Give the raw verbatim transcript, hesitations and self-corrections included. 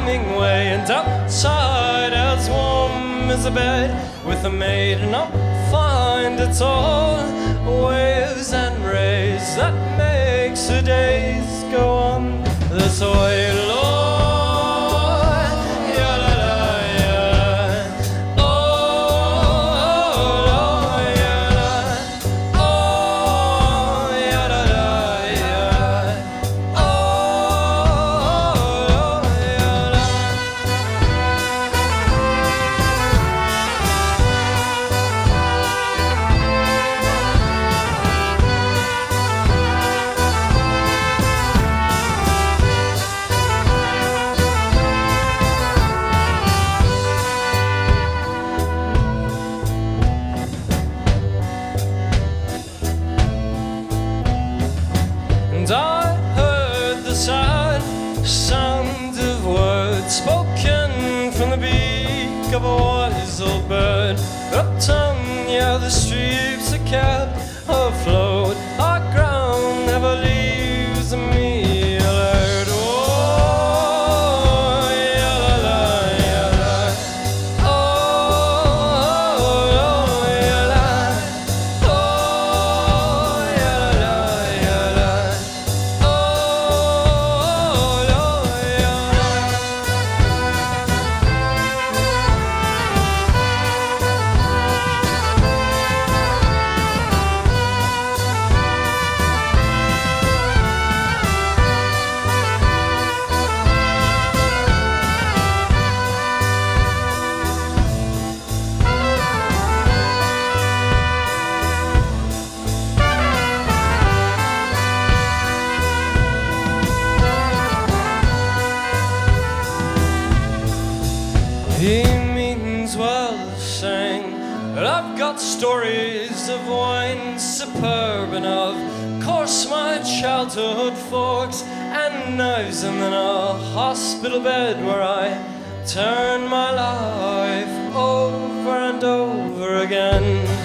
dreaming way, and outside as warm as a bed with a maid, and I'll find it's all waves and rays that makes the days go on this way, Lord. And I heard the sad sound of words spoken from the beak of a wise old bird. Uptown, yeah, the streets are kept afloat. Our ground never leaves me alert. Oh, yeah, la, la, yeah, la. Oh, oh, yeah, la. Oh, yeah, la, yeah, la. He means well, saying that I've got stories of wine superb and of course my childhood forks and knives, and then a hospital bed where I turn my life over and over again.